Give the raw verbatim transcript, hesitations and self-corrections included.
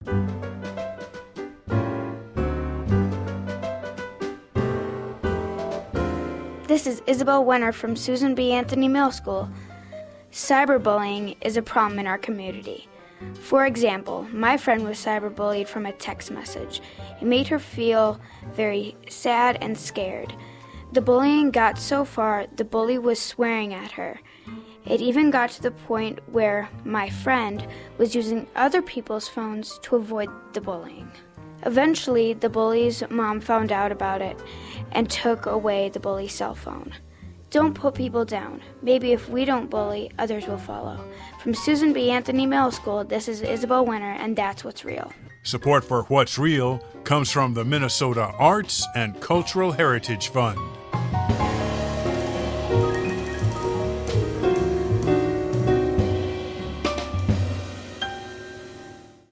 This is Isabel Wenner from Susan B. Anthony Middle School. Cyberbullying is a problem in our community. For example, my friend was cyberbullied from a text message. It made her feel very sad and scared. The bullying got so far, the bully was swearing at her. It even got to the point where my friend was using other people's phones to avoid the bullying. Eventually, the bully's mom found out about it and took away the bully's cell phone. Don't put people down. Maybe if we don't bully, others will follow. From Susan B. Anthony Middle School, this is Isabel Wenner, and that's What's Real. Support for What's Real comes from the Minnesota Arts and Cultural Heritage Fund.